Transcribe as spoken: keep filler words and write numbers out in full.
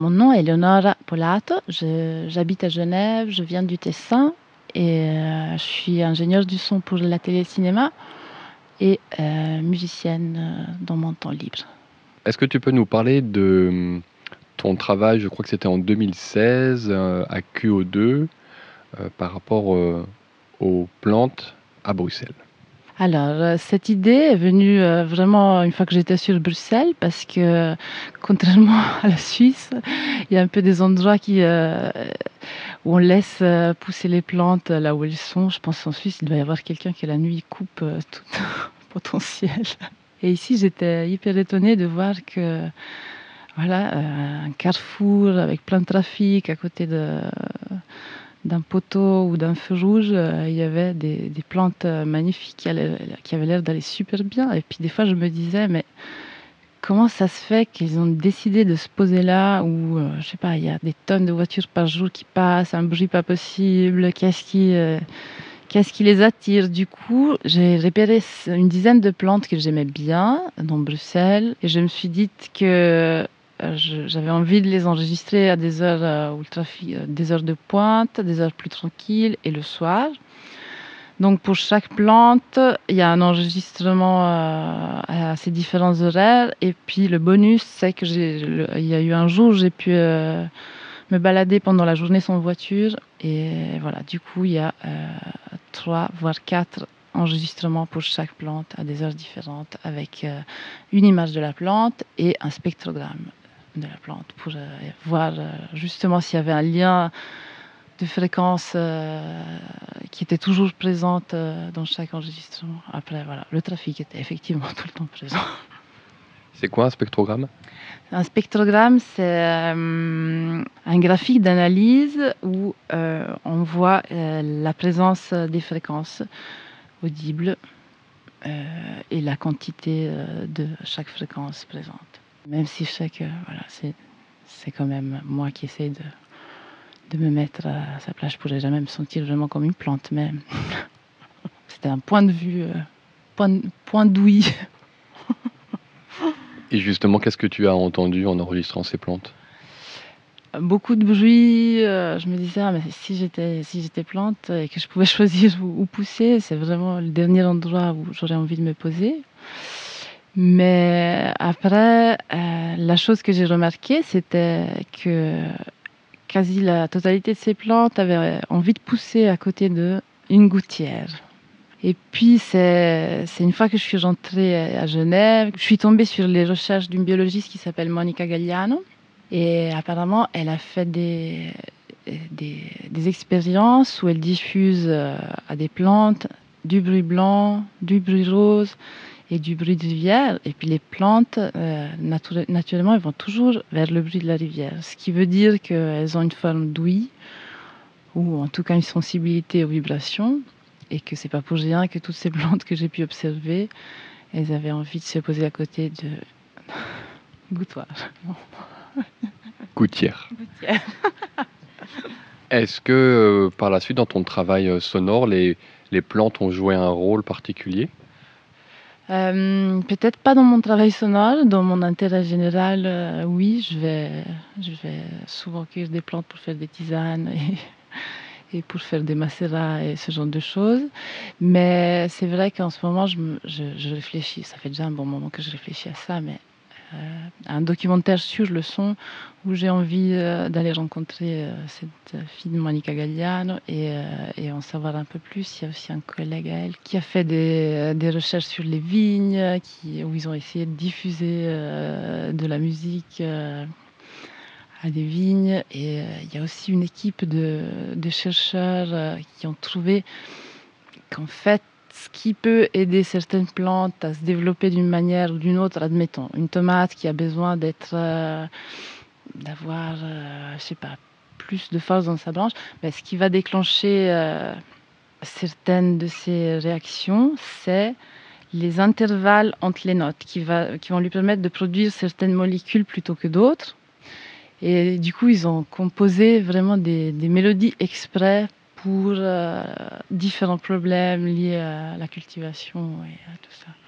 Mon nom est Leonora Polato, je- j'habite à Genève, je viens du Tessin et euh, je suis ingénieure du son pour la télé-cinéma et euh, musicienne euh, dans mon temps libre. Est-ce que tu peux nous parler de hum, ton travail, je crois que c'était en deux mille seize, euh, à Q O deux, euh, par rapport euh, aux plantes à Bruxelles? Alors, euh, cette idée est venue euh, vraiment une fois que j'étais sur Bruxelles parce que, contrairement à la Suisse, il y a un peu des endroits qui, euh, où on laisse euh, pousser les plantes là où elles sont. Je pense en Suisse, il doit y avoir quelqu'un qui la nuit coupe euh, tout potentiel. Et ici, j'étais hyper étonnée de voir que, voilà, euh, un carrefour avec plein de trafic à côté de, d'un poteau ou d'un feu rouge, euh, il y avait des, des plantes euh, magnifiques qui, allaient- qui avaient l'air d'aller super bien. Et puis des fois, je me disais, mais comment ça se fait qu'ils ont décidé de se poser là où, euh, je sais pas, il y a des tonnes de voitures par jour qui passent, un bruit pas possible, qu'est-ce qui, euh, qu'est-ce qui les attire? Du coup, j'ai repéré une dizaine de plantes que j'aimais bien dans Bruxelles et je me suis dit que euh, je- j'avais envie de les enregistrer à des heures euh, où le trafic, euh, des heures de pointe, des heures plus tranquilles et le soir. Donc pour chaque plante, il y a un enregistrement euh, à ces différents horaires. Et puis le bonus, c'est que j'ai, le- il y a eu un jour où j'ai pu euh, me balader pendant la journée sans voiture. Et voilà, du coup, il y a euh, trois, voire quatre enregistrements pour chaque plante à des heures différentes avec euh, une image de la plante et un spectrogramme de la plante pour euh, voir euh, justement s'il y avait un lien de fréquence euh, qui était toujours présente euh, dans chaque enregistrement. Après, voilà, le trafic était effectivement tout le temps présent. C'est quoi un spectrogramme? Un spectrogramme, c'est euh, un graphique d'analyse où euh, on voit euh, la présence des fréquences audibles euh, et la quantité euh, de chaque fréquence présente. Même si je sais que voilà, c'est, c'est quand même moi qui essaie de, de me mettre à sa place. Je pourrais jamais me sentir vraiment comme une plante, mais c'était un point de vue, euh, point, point d'ouïe. Et justement, qu'est-ce que tu as entendu en enregistrant ces plantes? Beaucoup de bruit. euh, je me disais, ah, mais si j'étais, si j'étais plante et que je pouvais choisir où, où pousser, c'est vraiment le dernier endroit où j'aurais envie de me poser. Mais après, euh, la chose que j'ai remarquée, c'était que quasi la totalité de ces plantes avaient envie de pousser à côté de une gouttière. Et puis, c'est, c'est une fois que je suis rentrée à Genève, je suis tombée sur les recherches d'une biologiste qui s'appelle Monica Gagliano. Et apparemment, elle a fait des, des, des expériences où elle diffuse euh, à des plantes du bruit blanc, du bruit rose et du bruit de rivière. Et puis les plantes, euh, nature- naturellement, elles vont toujours vers le bruit de la rivière. Ce qui veut dire qu'elles ont une forme d'ouïe, ou en tout cas une sensibilité aux vibrations, et que c'est pas pour rien que toutes ces plantes que j'ai pu observer, elles avaient envie de se poser à côté de gouttoirs. Gouttière. Gouttières. Est-ce que euh, par la suite, dans ton travail euh, sonore, les, les plantes ont joué un rôle particulier? Euh, peut-être pas dans mon travail sonore, dans mon intérêt général, euh, oui, je vais, je vais souvent cueillir des plantes pour faire des tisanes et, et pour faire des macérats et ce genre de choses. Mais c'est vrai qu'en ce moment, je, me- je, je réfléchis, ça fait déjà un bon moment que je réfléchis à ça, mais euh, un documentaire sur le son où j'ai envie euh, d'aller rencontrer euh, cette fille de Monica Gagliano et, euh, et en savoir un peu plus. Il y a aussi un collègue à elle qui a fait des, des recherches sur les vignes, qui, où ils ont essayé de diffuser euh, de la musique euh, à des vignes. Et euh, il y a aussi une équipe de, de chercheurs euh, qui ont trouvé qu'en fait, ce qui peut aider certaines plantes à se développer d'une manière ou d'une autre, admettons, une tomate qui a besoin d'être, euh, d'avoir, euh, je sais pas, plus de force dans sa branche, ben, ce qui va déclencher euh, certaines de ces réactions, c'est les intervalles entre les notes qui, va, qui vont lui permettre de produire certaines molécules plutôt que d'autres. Et du coup, ils ont composé vraiment des, des mélodies exprès pour euh, différents problèmes liés à la cultivation et à tout ça.